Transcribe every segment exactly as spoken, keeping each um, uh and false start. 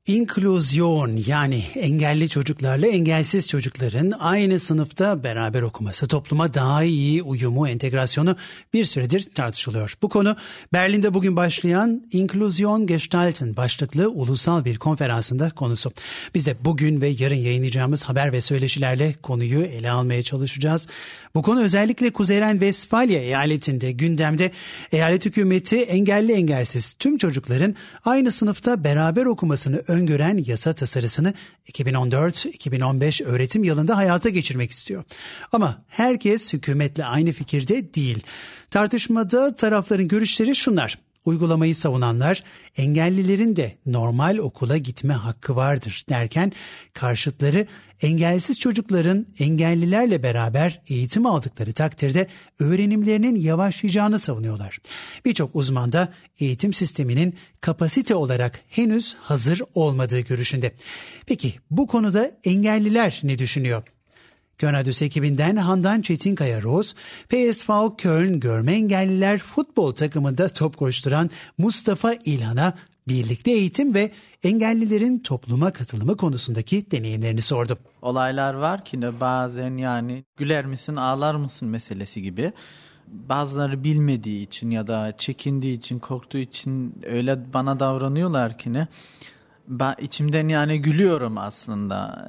İnklüzyon, yani engelli çocuklarla engelsiz çocukların aynı sınıfta beraber okuması, topluma daha iyi uyumu, entegrasyonu bir süredir tartışılıyor. Bu konu Berlin'de bugün başlayan İnklüzyon Gestalten başlıklı ulusal bir konferansında konusu. Biz de bugün ve yarın yayınlayacağımız haber ve söyleşilerle konuyu ele almaya çalışacağız. Bu konu özellikle Kuzey Ren-Vesfalya eyaletinde gündemde. Eyalet hükümeti engelli engelsiz tüm çocukların aynı sınıfta beraber okumasını öngören yasa tasarısını iki bin on dört iki bin on beş öğretim yılında hayata geçirmek istiyor. Ama herkes hükümetle aynı fikirde değil. Tartışmada tarafların görüşleri şunlar. Uygulamayı savunanlar engellilerin de normal okula gitme hakkı vardır derken karşıtları engelsiz çocukların engellilerle beraber eğitim aldıkları takdirde öğrenimlerinin yavaşlayacağını savunuyorlar. Birçok uzman da eğitim sisteminin kapasite olarak henüz hazır olmadığı görüşünde. Peki bu konuda engelliler ne düşünüyor? Könadüs ekibinden Handan Çetinkaya-Roz, P S V Köln Görme Engelliler futbol takımında top koşturan Mustafa İlhan'a birlikte eğitim ve engellilerin topluma katılımı konusundaki deneyimlerini sordu. Olaylar var ki de bazen yani güler misin ağlar mısın meselesi gibi. Bazıları bilmediği için ya da çekindiği için, korktuğu için öyle bana davranıyorlar ki ne. Ben içimden yani gülüyorum aslında.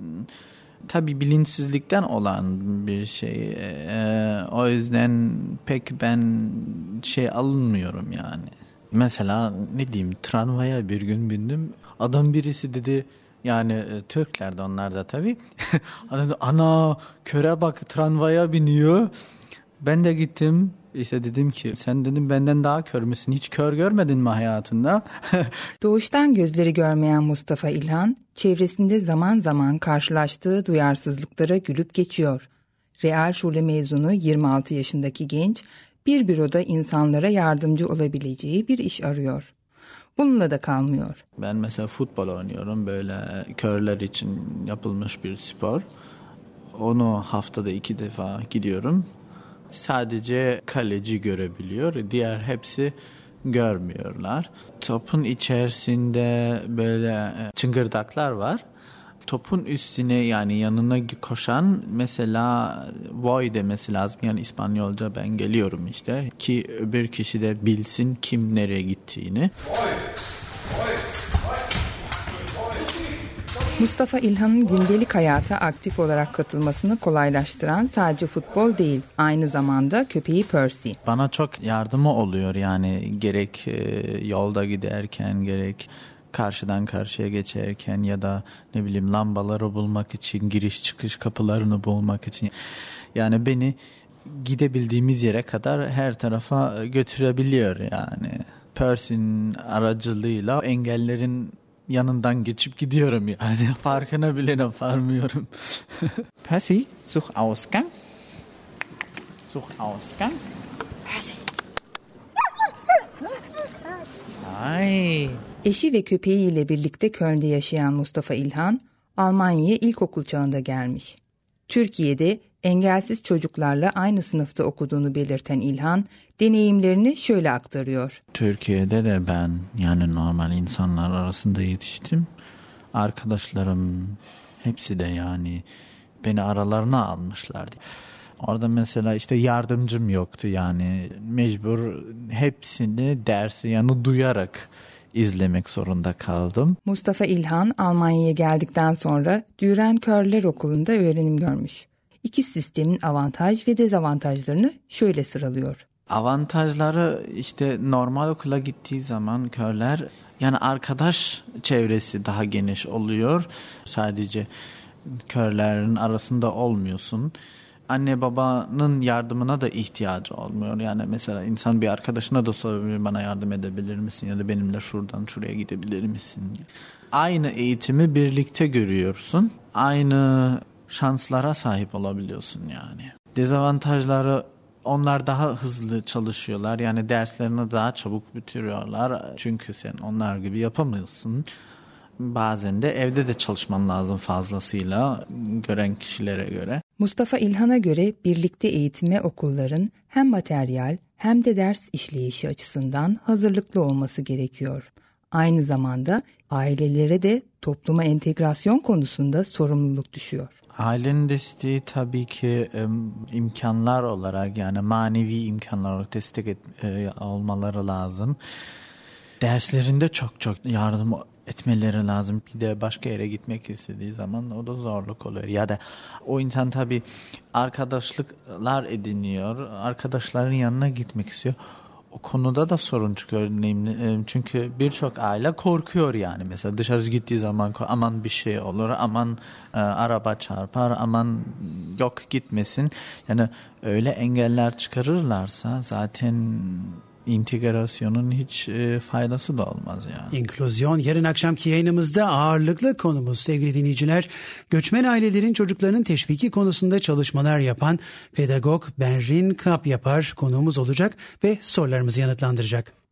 Tabii bilinçsizlikten olan bir şey. Ee, o yüzden pek ben şey alınmıyorum yani. Mesela ne diyeyim, tramvaya bir gün bindim. Adam birisi dedi, yani Türkler de onlar da tabii. Adam dedi, ana köre bak tramvaya biniyor. Ben de gittim. İşte dedim ki sen dedim benden daha kör müsün? Hiç kör görmedin mi hayatında? Doğuştan gözleri görmeyen Mustafa İlhan, çevresinde zaman zaman karşılaştığı duyarsızlıklara gülüp geçiyor. Realschule mezunu yirmi altı yaşındaki genç, bir büroda insanlara yardımcı olabileceği bir iş arıyor. Bununla da kalmıyor. Ben mesela futbol oynuyorum, böyle körler için yapılmış bir spor. Onu haftada iki defa gidiyorum. Sadece kaleci görebiliyor. Diğer hepsi görmüyorlar. Topun içerisinde böyle çıngırdaklar var. Topun üstüne yani yanına koşan mesela voy demesi lazım. Yani İspanyolca ben geliyorum işte. Ki öbür kişi de bilsin kim nereye gittiğini. Mustafa İlhan'ın gündelik hayata aktif olarak katılmasını kolaylaştıran sadece futbol değil, aynı zamanda köpeği Percy. Bana çok yardımı oluyor yani, gerek yolda giderken, gerek karşıdan karşıya geçerken ya da ne bileyim lambaları bulmak için, giriş çıkış kapılarını bulmak için. Yani beni gidebildiğimiz yere kadar her tarafa götürebiliyor yani. Percy'nin aracılığıyla engellerin yanından geçip gidiyorum yani. Farkına bile varmıyorum. Percy, such Ausgang. Such Ausgang. Percy. Ay. Eşi ve köpeğiyle birlikte Köln'de yaşayan Mustafa İlhan, Almanya'ya ilkokul çağında gelmiş. Türkiye'de engelsiz çocuklarla aynı sınıfta okuduğunu belirten İlhan, deneyimlerini şöyle aktarıyor. Türkiye'de de ben yani normal insanlar arasında yetiştim. Arkadaşlarım hepsi de yani beni aralarına almışlardı. Orada mesela işte yardımcım yoktu yani, mecbur hepsini dersi yani duyarak izlemek zorunda kaldım. Mustafa İlhan Almanya'ya geldikten sonra Düren Körler Okulu'nda öğrenim görmüş. İki sistemin avantaj ve dezavantajlarını şöyle sıralıyor. Avantajları işte normal okula gittiği zaman körler yani arkadaş çevresi daha geniş oluyor. Sadece körlerin arasında olmuyorsun. Anne babanın yardımına da ihtiyacı olmuyor. Yani mesela insan bir arkadaşına da sorabilir, bana yardım edebilir misin ya da benimle şuradan şuraya gidebilir misin? Aynı eğitimi birlikte görüyorsun. Aynı şanslara sahip olabiliyorsun yani. Dezavantajları, onlar daha hızlı çalışıyorlar. Yani derslerini daha çabuk bitiriyorlar. Çünkü sen onlar gibi yapamıyorsun. Bazen de evde de çalışman lazım fazlasıyla gören kişilere göre. Mustafa İlhan'a göre birlikte eğitime okulların hem materyal hem de ders işleyişi açısından hazırlıklı olması gerekiyor. Aynı zamanda Ailelere de topluma entegrasyon konusunda sorumluluk düşüyor. Ailenin desteği tabii ki e, imkanlar olarak, yani manevi imkanlar olarak destek et, e, olmaları lazım. Derslerinde çok çok yardım etmeleri lazım. Bir de başka yere gitmek istediği zaman o da zorluk oluyor. Ya da o insan tabii arkadaşlıklar ediniyor. Arkadaşların yanına gitmek istiyor. O konuda da sorun çıkıyor. Çünkü birçok aile korkuyor yani. Mesela dışarı gittiği zaman aman bir şey olur, aman e, araba çarpar, aman yok gitmesin. Yani öyle engeller çıkarırlarsa zaten integrasyonun hiç e, faydası da olmaz yani. İnklüzyon yarın akşamki yayınımızda ağırlıklı konumuz sevgili dinleyiciler. Göçmen ailelerin çocuklarının teşviki konusunda çalışmalar yapan pedagog Berrin Kap yapar konuğumuz olacak ve sorularımızı yanıtlandıracak.